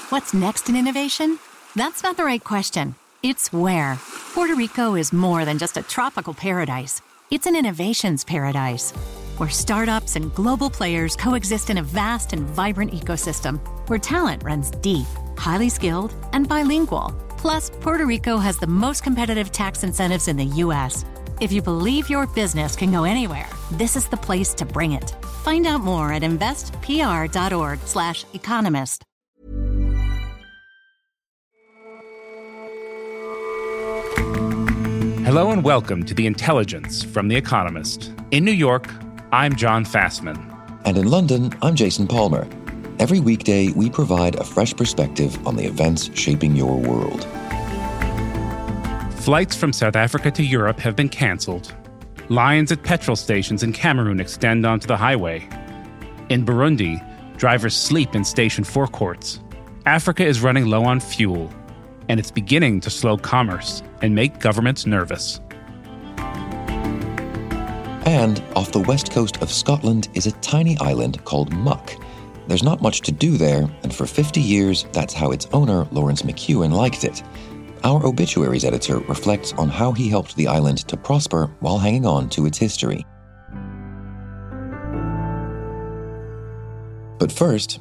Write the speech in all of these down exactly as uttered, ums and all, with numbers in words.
What's next in innovation? That's not the right question. It's where. Puerto Rico is more than just a tropical paradise. It's an innovations paradise, where startups and global players coexist in a vast and vibrant ecosystem, where talent runs deep, highly skilled, and bilingual. Plus, Puerto Rico has the most competitive tax incentives in the U S. If you believe your business can go anywhere, this is the place to bring it. Find out more at investpr.org slash economist. Hello and welcome to The Intelligence from The Economist. In New York, I'm John Fassman. And in London, I'm Jason Palmer. Every weekday, we provide a fresh perspective on the events shaping your world. Flights from South Africa to Europe have been cancelled. Lines at petrol stations in Cameroon extend onto the highway. In Burundi, drivers sleep in station forecourts. Africa is running low on fuel, and it's beginning to slow commerce and make governments nervous. And off the west coast of Scotland is a tiny island called Muck. There's not much to do there, and for fifty years, that's how its owner, Lawrence McEwen, liked it. Our obituaries editor reflects on how he helped the island to prosper while hanging on to its history. But first,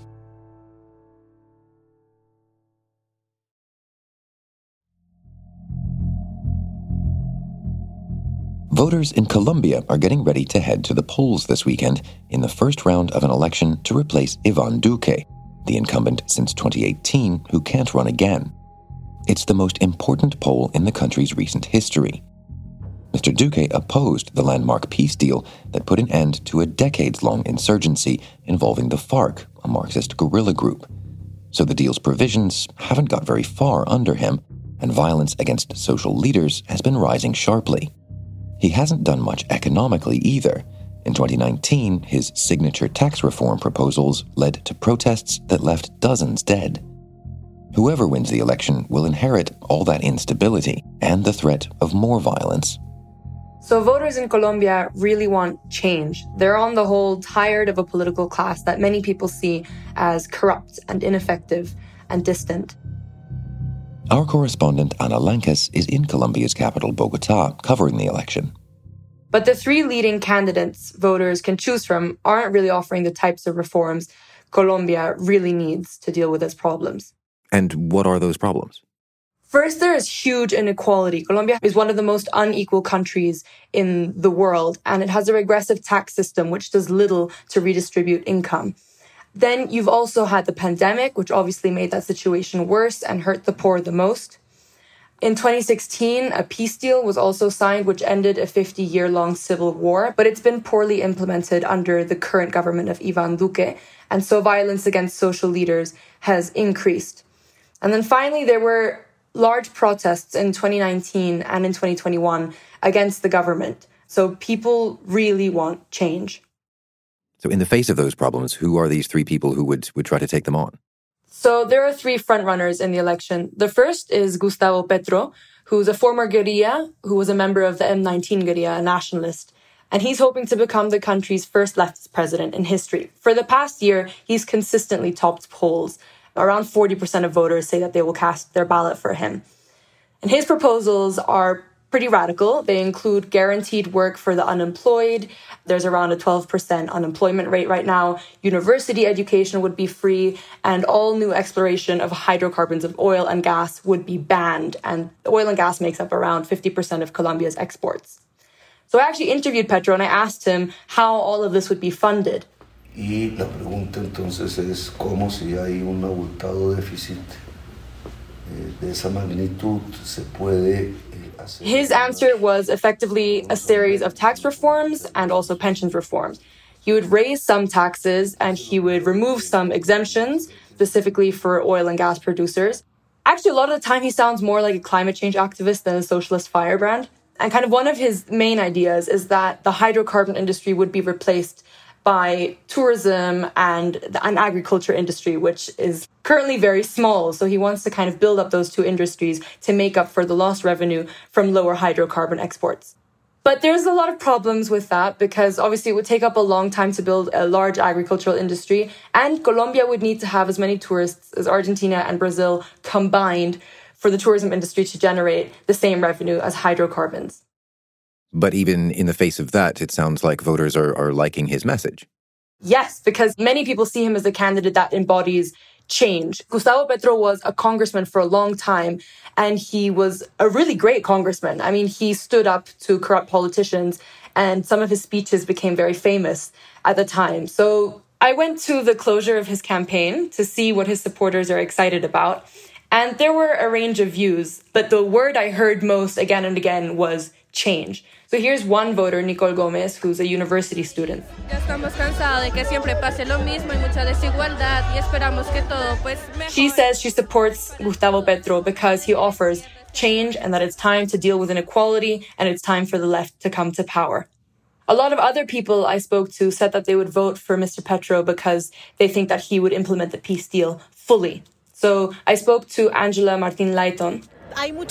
voters in Colombia are getting ready to head to the polls this weekend in the first round of an election to replace Iván Duque, the incumbent since twenty eighteen who can't run again. It's the most important poll in the country's recent history. Mister Duque opposed the landmark peace deal that put an end to a decades-long insurgency involving the FARC, a Marxist guerrilla group. So the deal's provisions haven't got very far under him, and violence against social leaders has been rising sharply. He hasn't done much economically either. In twenty nineteen, his signature tax reform proposals led to protests that left dozens dead. Whoever wins the election will inherit all that instability and the threat of more violence. So voters in Colombia really want change. They're on the whole tired of a political class that many people see as corrupt and ineffective and distant. Our correspondent Ana Lancas is in Colombia's capital, Bogotá, covering the election. But the three leading candidates voters can choose from aren't really offering the types of reforms Colombia really needs to deal with its problems. And what are those problems? First, there is huge inequality. Colombia is one of the most unequal countries in the world, and it has a regressive tax system which does little to redistribute income. Then you've also had the pandemic, which obviously made that situation worse and hurt the poor the most. In twenty sixteen, a peace deal was also signed, which ended a fifty-year-long civil war, but it's been poorly implemented under the current government of Iván Duque, and so violence against social leaders has increased. And then finally, there were large protests in twenty nineteen and in twenty twenty-one against the government. So people really want change. So in the face of those problems, who are these three people who would, would try to take them on? So there are three frontrunners in the election. The first is Gustavo Petro, who's a former guerrilla, who was a member of the M nineteen guerrilla, a nationalist. And he's hoping to become the country's first leftist president in history. For the past year, he's consistently topped polls. Around forty percent of voters say that they will cast their ballot for him. And his proposals are pretty radical. They include guaranteed work for the unemployed. There's around a twelve percent unemployment rate right now. University education would be free, and all new exploration of hydrocarbons of oil and gas would be banned. And oil and gas makes up around fifty percent of Colombia's exports. So I actually interviewed Petro and I asked him how all of this would be funded. Y la pregunta entonces es cómo si hay un abultado déficit de esa magnitud se puede hacer. His answer was effectively a series of tax reforms and also pensions reforms. He would raise some taxes and he would remove some exemptions, specifically for oil and gas producers. Actually, a lot of the time he sounds more like a climate change activist than a socialist firebrand. And kind of one of his main ideas is that the hydrocarbon industry would be replaced by tourism and an agriculture industry, which is currently very small. So he wants to kind of build up those two industries to make up for the lost revenue from lower hydrocarbon exports. But there's a lot of problems with that because obviously it would take up a long time to build a large agricultural industry. And Colombia would need to have as many tourists as Argentina and Brazil combined for the tourism industry to generate the same revenue as hydrocarbons. But even in the face of that, it sounds like voters are, are liking his message. Yes, because many people see him as a candidate that embodies change. Gustavo Petro was a congressman for a long time, and he was a really great congressman. I mean, he stood up to corrupt politicians, and some of his speeches became very famous at the time. So I went to the closure of his campaign to see what his supporters are excited about. And there were a range of views, but the word I heard most again and again was change. So here's one voter, Nicole Gomez, who's a university student. She says she supports Gustavo Petro because he offers change and that it's time to deal with inequality and it's time for the left to come to power. A lot of other people I spoke to said that they would vote for Mister Petro because they think that he would implement the peace deal fully. So I spoke to Angela Martin Layton. And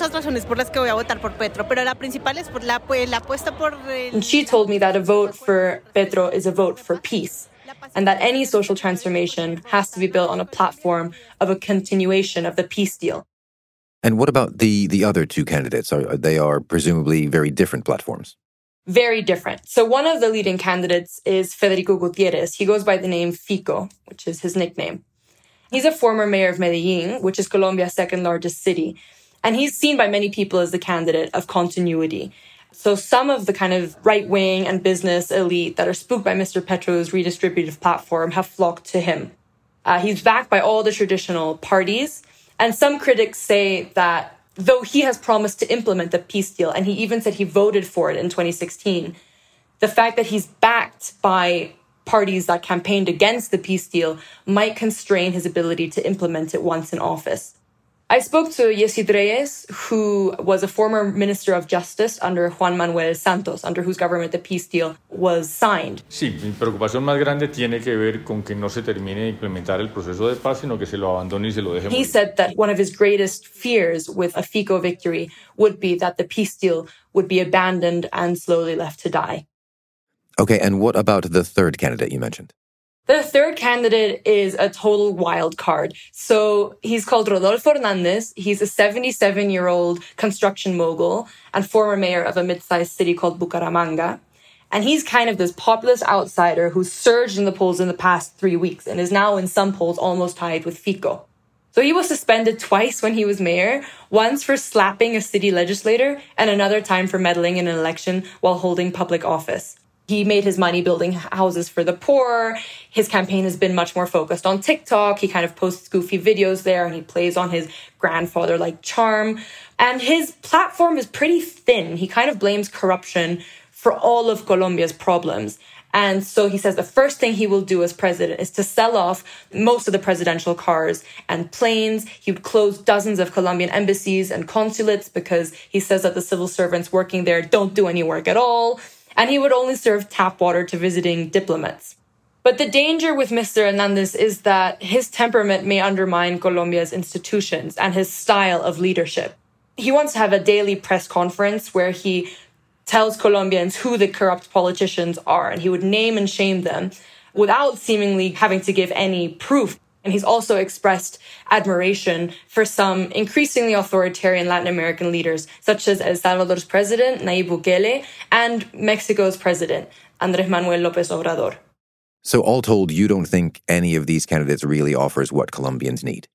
she told me that a vote for Petro is a vote for peace, and that any social transformation has to be built on a platform of a continuation of the peace deal. And what about the, the other two candidates? Are, they are presumably very different platforms. Very different. So one of the leading candidates is Federico Gutierrez. He goes by the name Fico, which is his nickname. He's a former mayor of Medellin, which is Colombia's second largest city. And he's seen by many people as the candidate of continuity. So some of the kind of right-wing and business elite that are spooked by Mister Petro's redistributive platform have flocked to him. Uh, he's backed by all the traditional parties. And some critics say that though he has promised to implement the peace deal, and he even said he voted for it in twenty sixteen, the fact that he's backed by parties that campaigned against the peace deal might constrain his ability to implement it once in office. I spoke to Yesid Reyes, who was a former Minister of Justice under Juan Manuel Santos, under whose government the peace deal was signed. Sí, mi preocupación más grande tiene que ver con que no se termine de implementar el proceso de paz, sino que se lo abandone y se lo deje morir. He said that one of his greatest fears with a Fico victory would be that the peace deal would be abandoned and slowly left to die. Okay, and what about the third candidate you mentioned? The third candidate is a total wild card. So he's called Rodolfo Hernandez. He's a seventy-seven-year-old construction mogul and former mayor of a mid-sized city called Bucaramanga. And he's kind of this populist outsider who's surged in the polls in the past three weeks and is now in some polls almost tied with Fico. So he was suspended twice when he was mayor, once for slapping a city legislator and another time for meddling in an election while holding public office. He made his money building houses for the poor. His campaign has been much more focused on TikTok. He kind of posts goofy videos there and he plays on his grandfather-like charm. And his platform is pretty thin. He kind of blames corruption for all of Colombia's problems. And so he says the first thing he will do as president is to sell off most of the presidential cars and planes. He would close dozens of Colombian embassies and consulates because he says that the civil servants working there don't do any work at all. And he would only serve tap water to visiting diplomats. But the danger with Mister Hernandez is that his temperament may undermine Colombia's institutions and his style of leadership. He wants to have a daily press conference where he tells Colombians who the corrupt politicians are, and he would name and shame them without seemingly having to give any proof. And he's also expressed admiration for some increasingly authoritarian Latin American leaders, such as El Salvador's president, Nayib Bukele, and Mexico's president, Andrés Manuel López Obrador. So all told, you don't think any of these candidates really offers what Colombians need?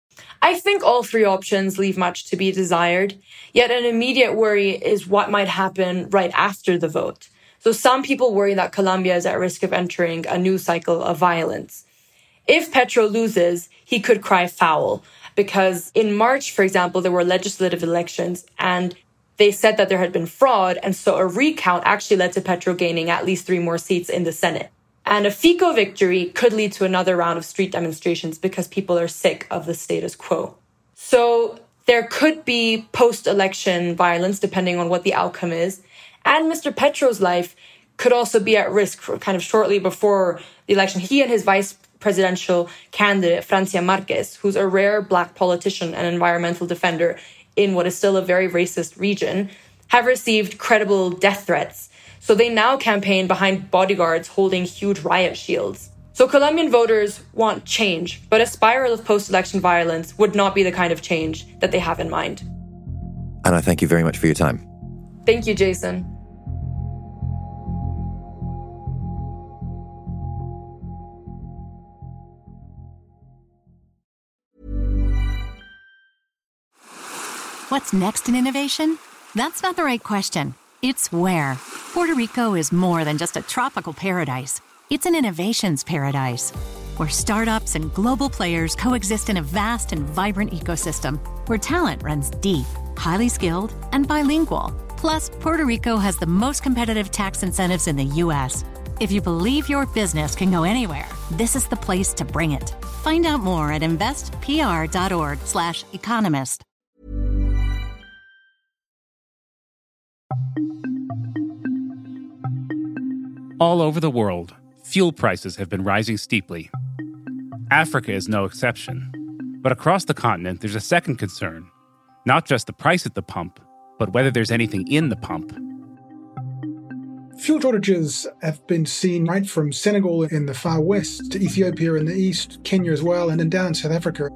I think all three options leave much to be desired, yet an immediate worry is what might happen right after the vote. So some people worry that Colombia is at risk of entering a new cycle of violence. If Petro loses, he could cry foul, because in March, for example, there were legislative elections and they said that there had been fraud. And so a recount actually led to Petro gaining at least three more seats in the Senate. And a Fico victory could lead to another round of street demonstrations because people are sick of the status quo. So there could be post-election violence depending on what the outcome is. And Mister Petro's life could also be at risk for kind of shortly before the election. He and his vice presidential candidate, Francia Marquez, who's a rare black politician and environmental defender in what is still a very racist region, have received credible death threats. So they now campaign behind bodyguards holding huge riot shields. So Colombian voters want change, but a spiral of post-election violence would not be the kind of change that they have in mind. Ana, thank you very much for your time. Thank you, Jason. What's next in innovation? That's not the right question. It's where. Puerto Rico is more than just a tropical paradise. It's an innovations paradise, where startups and global players coexist in a vast and vibrant ecosystem, where talent runs deep, highly skilled, and bilingual. Plus, Puerto Rico has the most competitive tax incentives in the U S. If you believe your business can go anywhere, this is the place to bring it. Find out more at investpr.org slash economist. All over the world, fuel prices have been rising steeply. Africa is no exception. But across the continent, there's a second concern. Not just the price at the pump, but whether there's anything in the pump. Fuel shortages have been seen right from Senegal in the far west to Ethiopia in the east, Kenya as well, and then down in South Africa.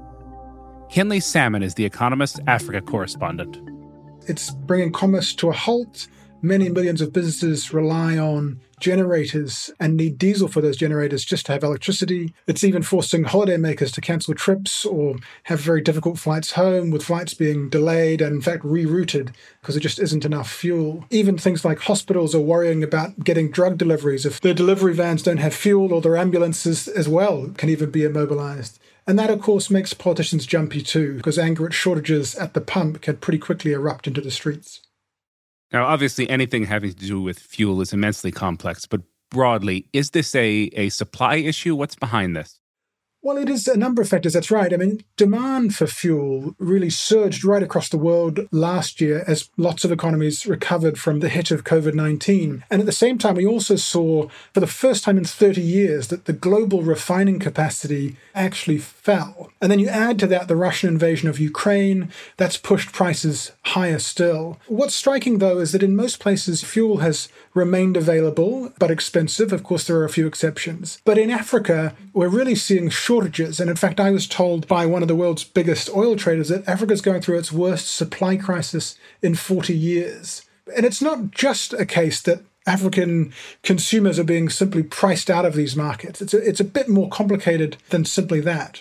Kinley Salmon is the Economist Africa correspondent. It's bringing commerce to a halt. Many millions of businesses rely on generators and need diesel for those generators just to have electricity. It's even forcing holidaymakers to cancel trips or have very difficult flights home, with flights being delayed and in fact rerouted because there just isn't enough fuel. Even things like hospitals are worrying about getting drug deliveries if their delivery vans don't have fuel, or their ambulances as well can even be immobilized. And that, of course, makes politicians jumpy too, because anger at shortages at the pump can pretty quickly erupt into the streets. Now, obviously, anything having to do with fuel is immensely complex, but broadly, is this a, a supply issue? What's behind this? Well, it is a number of factors, that's right. I mean, demand for fuel really surged right across the world last year as lots of economies recovered from the hit of covid nineteen. And at the same time, we also saw, for the first time in thirty years, that the global refining capacity actually fell. And then you add to that the Russian invasion of Ukraine, that's pushed prices higher still. What's striking, though, is that in most places, fuel has remained available, but expensive. Of course, there are a few exceptions. But in Africa, we're really seeing shortages. And in fact, I was told by one of the world's biggest oil traders that Africa is going through its worst supply crisis in forty years. And it's not just a case that African consumers are being simply priced out of these markets. It's a, it's a bit more complicated than simply that.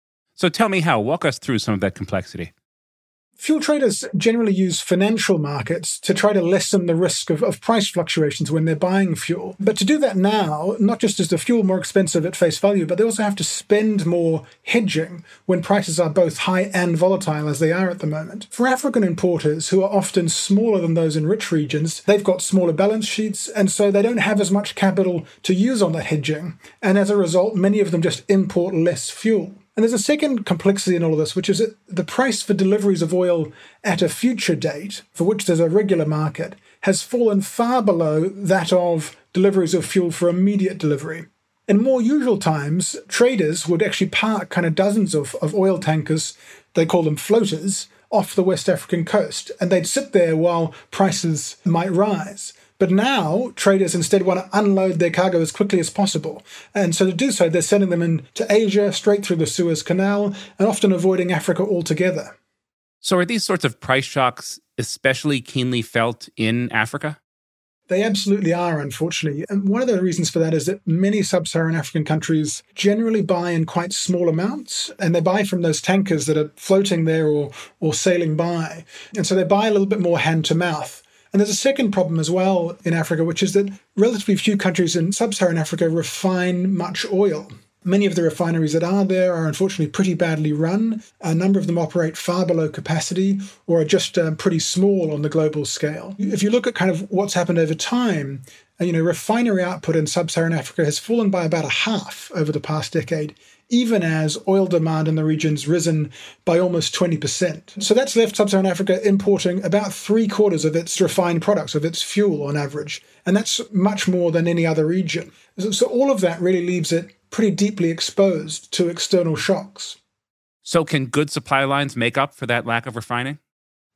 So tell me how. Walk us through some of that complexity. Fuel traders generally use financial markets to try to lessen the risk of, of price fluctuations when they're buying fuel. But to do that now, not just is the fuel more expensive at face value, but they also have to spend more hedging when prices are both high and volatile as they are at the moment. For African importers, who are often smaller than those in rich regions, they've got smaller balance sheets, and so they don't have as much capital to use on that hedging. And as a result, many of them just import less fuel. And there's a second complexity in all of this, which is that the price for deliveries of oil at a future date, for which there's a regular market, has fallen far below that of deliveries of fuel for immediate delivery. In more usual times, traders would actually park kind of dozens of, of oil tankers, they call them floaters, off the West African coast, and they'd sit there while prices might rise. But now, traders instead want to unload their cargo as quickly as possible. And so to do so, they're sending them into Asia, straight through the Suez Canal, and often avoiding Africa altogether. So are these sorts of price shocks especially keenly felt in Africa? They absolutely are, unfortunately. And one of the reasons for that is that many sub-Saharan African countries generally buy in quite small amounts, and they buy from those tankers that are floating there or, or sailing by. And so they buy a little bit more hand to mouth. And there's a second problem as well in Africa, which is that relatively few countries in sub-Saharan Africa refine much oil. Many of the refineries that are there are unfortunately pretty badly run. A number of them operate far below capacity or are just um, pretty small on the global scale. If you look at kind of what's happened over time, you know, refinery output in sub-Saharan Africa has fallen by about a half over the past decade, even as oil demand in the region's risen by almost twenty percent. So that's left sub-Saharan Africa importing about three quarters of its refined products, of its fuel on average. And that's much more than any other region. So all of that really leaves it pretty deeply exposed to external shocks. So can good supply lines make up for that lack of refining?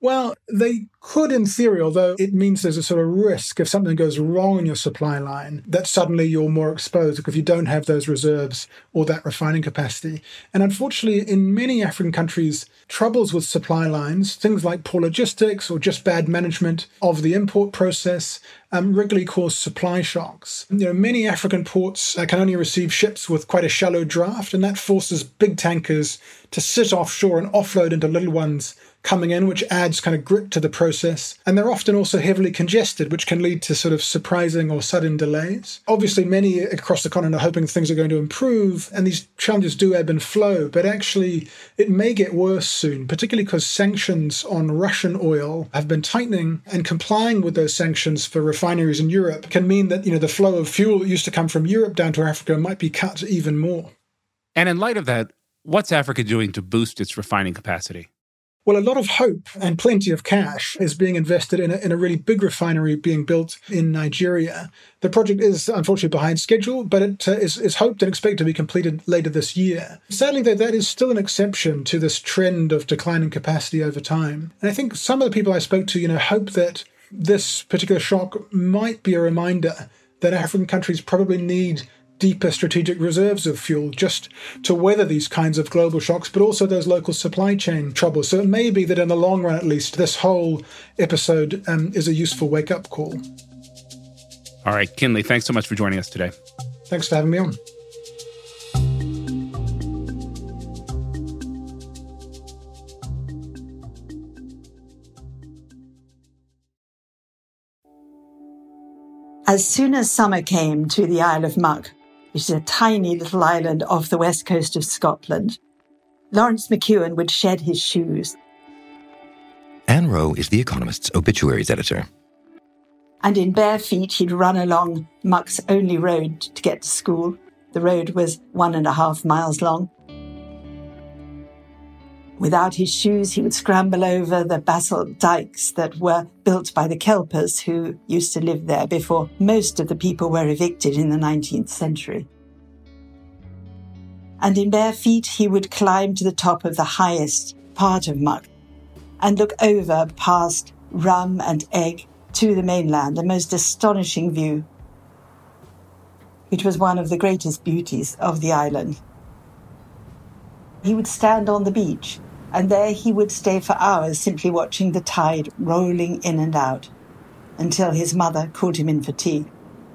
Well, they could in theory, although it means there's a sort of risk if something goes wrong in your supply line that suddenly you're more exposed because you don't have those reserves or that refining capacity. And unfortunately, in many African countries, troubles with supply lines, things like poor logistics or just bad management of the import process, um, regularly cause supply shocks. You know, many African ports uh, can only receive ships with quite a shallow draft, and that forces big tankers to sit offshore and offload into little ones coming in, which adds kind of grit to the process. And they're often also heavily congested, which can lead to sort of surprising or sudden delays. Obviously, many across the continent are hoping things are going to improve, and these challenges do ebb and flow, but actually it may get worse soon, particularly because sanctions on Russian oil have been tightening, and complying with those sanctions for refineries in Europe can mean that, you know, the flow of fuel that used to come from Europe down to Africa might be cut even more. And in light of that, what's Africa doing to boost its refining capacity? Well, a lot of hope and plenty of cash is being invested in a, in a really big refinery being built in Nigeria. The project is unfortunately behind schedule, but it uh, is, is hoped and expected to be completed later this year. Sadly, though, that is still an exception to this trend of declining capacity over time. And I think some of the people I spoke to, you know, hope that this particular shock might be a reminder that African countries probably need deeper strategic reserves of fuel just to weather these kinds of global shocks, but also those local supply chain troubles. So it may be that in the long run, at least, this whole episode um, is a useful wake-up call. All right, Kinley, thanks so much for joining us today. Thanks for having me on. As soon as summer came to the Isle of Muck, which is a tiny little island off the west coast of Scotland, Lawrence McEwen would shed his shoes. Anne Rowe is The Economist's obituaries editor. And in bare feet, he'd run along Muck's only road to get to school. The road was one and a half miles long. Without his shoes, he would scramble over the basalt dikes that were built by the Kelpers who used to live there before most of the people were evicted in the nineteenth century. And in bare feet, he would climb to the top of the highest part of Muck and look over past Rum and Egg to the mainland, a most astonishing view, which was one of the greatest beauties of the island. He would stand on the beach, and there he would stay for hours simply watching the tide rolling in and out until his mother called him in for tea.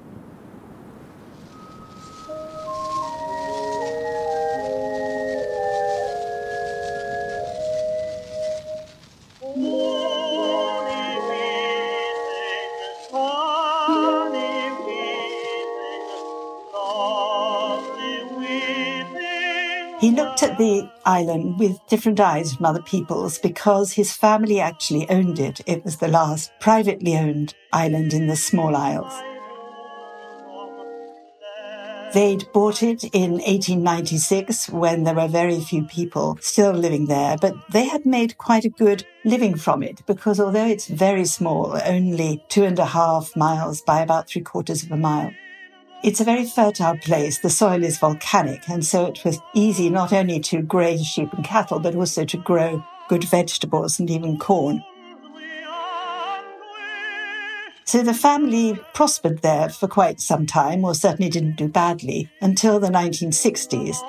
He looked at the island with different eyes from other people's because his family actually owned it. It was the last privately owned island in the Small Isles. They'd bought it in eighteen ninety-six when there were very few people still living there, but they had made quite a good living from it because although it's very small, only two and a half miles by about three quarters of a mile, it's a very fertile place. The soil is volcanic, and so it was easy not only to graze sheep and cattle, but also to grow good vegetables and even corn. So the family prospered there for quite some time, or certainly didn't do badly, until the nineteen sixties,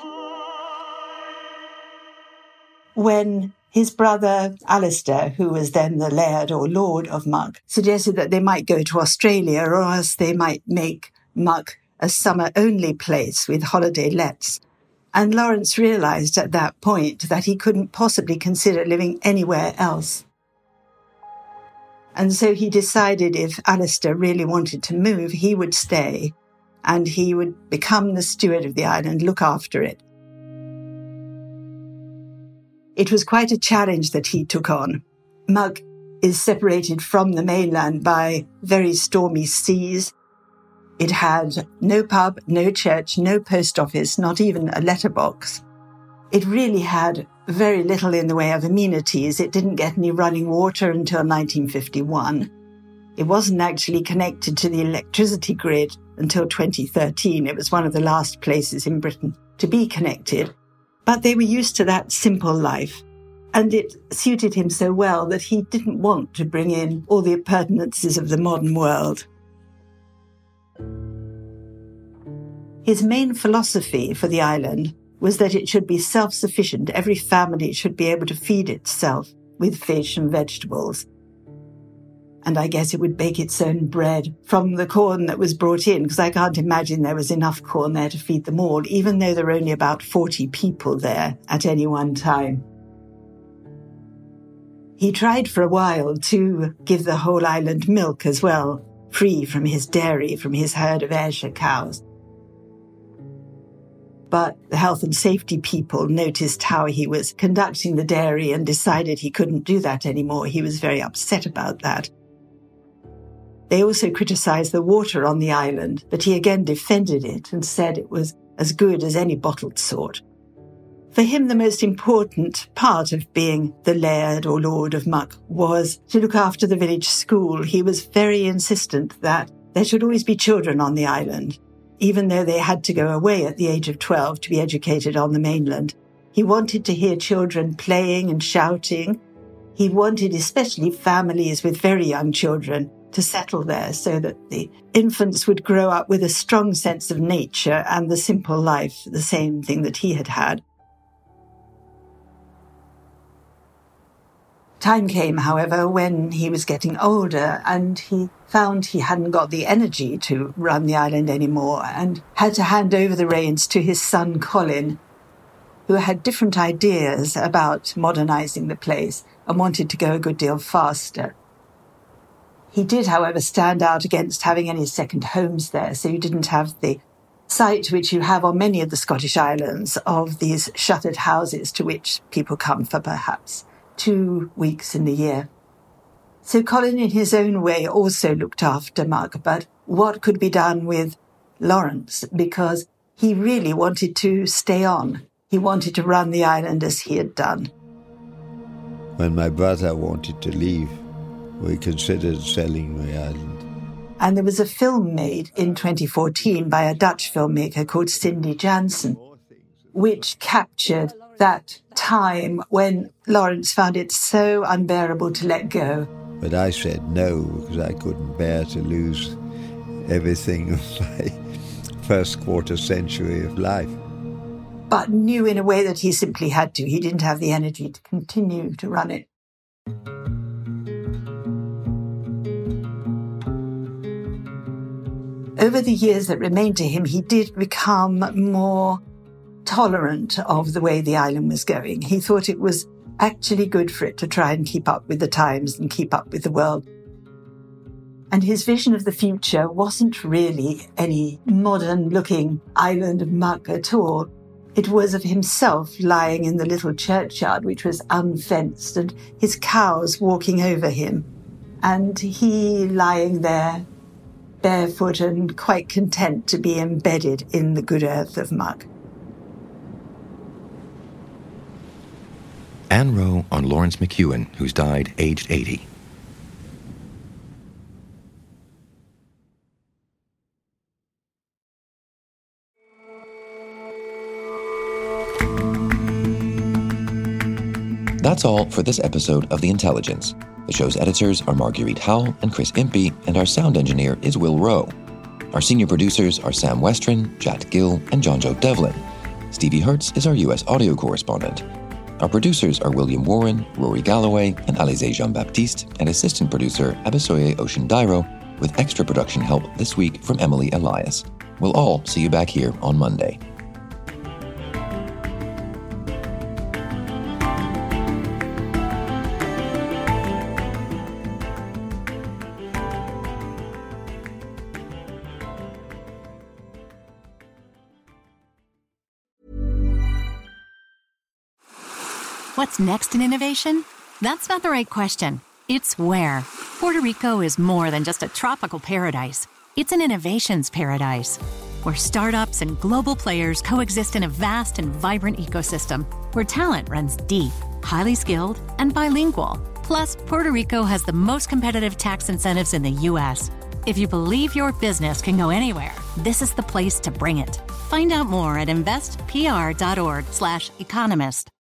when his brother Alistair, who was then the Laird or Lord of Muck, suggested that they might go to Australia, or else they might make Muck a summer-only place with holiday lets. And Lawrence realised at that point that he couldn't possibly consider living anywhere else. And so he decided if Alistair really wanted to move, he would stay, and he would become the steward of the island, look after it. It was quite a challenge that he took on. Muck is separated from the mainland by very stormy seas. It had no pub, no church, no post office, not even a letterbox. It really had very little in the way of amenities. It didn't get any running water until nineteen fifty-one. It wasn't actually connected to the electricity grid until twenty thirteen. It was one of the last places in Britain to be connected. But they were used to that simple life. And it suited him so well that he didn't want to bring in all the appurtenances of the modern world. His main philosophy for the island was that it should be self-sufficient. Every family should be able to feed itself with fish and vegetables. And I guess it would bake its own bread from the corn that was brought in, because I can't imagine there was enough corn there to feed them all, even though there were only about forty people there at any one time. He tried for a while to give the whole island milk as well, free from his dairy, from his herd of Ayrshire cows. But the health and safety people noticed how he was conducting the dairy and decided he couldn't do that anymore. He was very upset about that. They also criticized the water on the island, but he again defended it and said it was as good as any bottled sort. For him, the most important part of being the Laird or Lord of Muck was to look after the village school. He was very insistent that there should always be children on the island, even though they had to go away at the age of twelve to be educated on the mainland. He wanted to hear children playing and shouting. He wanted especially families with very young children to settle there so that the infants would grow up with a strong sense of nature and the simple life, the same thing that he had had. Time came, however, when he was getting older and he found he hadn't got the energy to run the island anymore and had to hand over the reins to his son Colin, who had different ideas about modernizing the place and wanted to go a good deal faster. He did, however, stand out against having any second homes there, so you didn't have the sight which you have on many of the Scottish islands of these shuttered houses to which people come for perhaps two weeks in the year. So Colin, in his own way, also looked after Muck, but what could be done with Lawrence? Because he really wanted to stay on. He wanted to run the island as he had done. When my brother wanted to leave, we considered selling the island. And there was a film made in twenty fourteen by a Dutch filmmaker called Cindy Jansen, which captured that time when Lawrence found it so unbearable to let go. But I said no, because I couldn't bear to lose everything of my first quarter century of life. But knew in a way that he simply had to. He didn't have the energy to continue to run it. Over the years that remained to him, he did become more tolerant of the way the island was going. He thought it was actually good for it to try and keep up with the times and keep up with the world. And his vision of the future wasn't really any modern-looking island of Muck at all. It was of himself lying in the little churchyard, which was unfenced, and his cows walking over him, and he lying there barefoot and quite content to be embedded in the good earth of Muck. Anne Rowe on Lawrence McEwen, who's died aged eighty. That's all for this episode of The Intelligence. The show's editors are Marguerite Howell and Chris Impey, and our sound engineer is Will Rowe. Our senior producers are Sam Westron, Jat Gill, and John Joe Devlin. Stevie Hertz is our U S audio correspondent. Our producers are William Warren, Rory Galloway, and Alizé Jean-Baptiste, and assistant producer Abisoye Oceandairo, with extra production help this week from Emily Elias. We'll all see you back here on Monday. What's next in innovation? That's not the right question. It's where. Puerto Rico is more than just a tropical paradise. It's an innovations paradise, where startups and global players coexist in a vast and vibrant ecosystem, where talent runs deep, highly skilled, and bilingual. Plus, Puerto Rico has the most competitive tax incentives in the U S. If you believe your business can go anywhere, this is the place to bring it. Find out more at investpr.org slash economist.